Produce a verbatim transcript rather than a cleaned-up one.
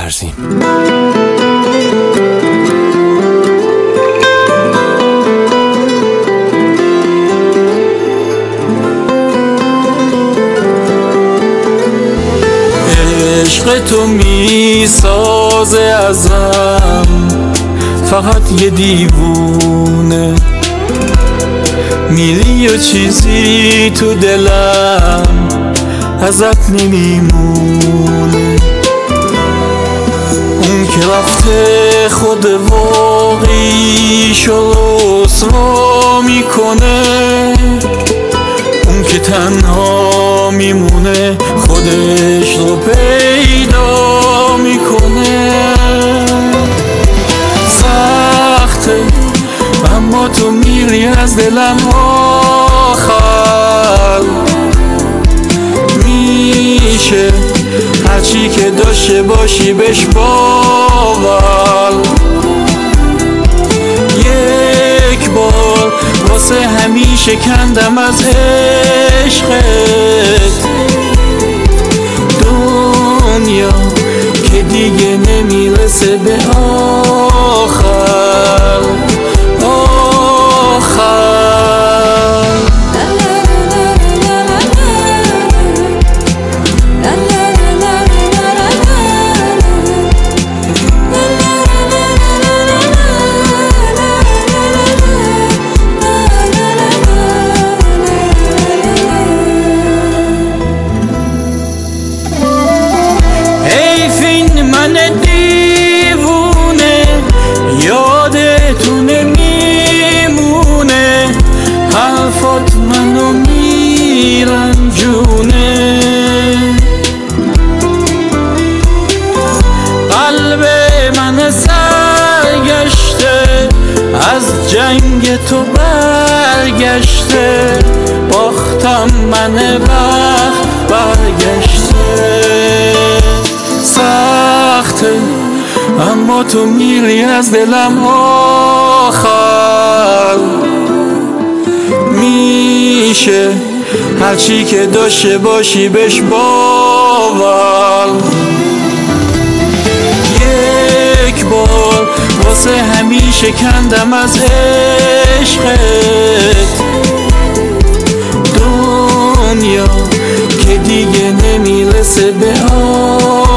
بورزیم. عشق تو می سازه ازم فقط یه دیوونه، میلی و چیزی تو دلم ازت نمیمونه. اون که رفته خود واقعیشو رسوا میکنه، اون که تنها میمونه خودش رو پیدا میکنه. سخته اما تو میری از دلم آخر، میشه هرچی که داشته باشی بهش باور. یک بار واسه همیشه کندم از عشقت، دنیا که دیگه نمیرسه به آخر آخر. من دیوونه یادتون نمیمونه، حرفات منو میرنجونه. قلب من سرگشته از جنگ تو برگشته، باختم من وقت برگشته. سخته اما تو میری از دلم آخر، میشه هرچی که داشته باشی بهش باور. یک بار واسه همیشه کندم از عشقت، دنیا که دیگه نمیرسه به آخر.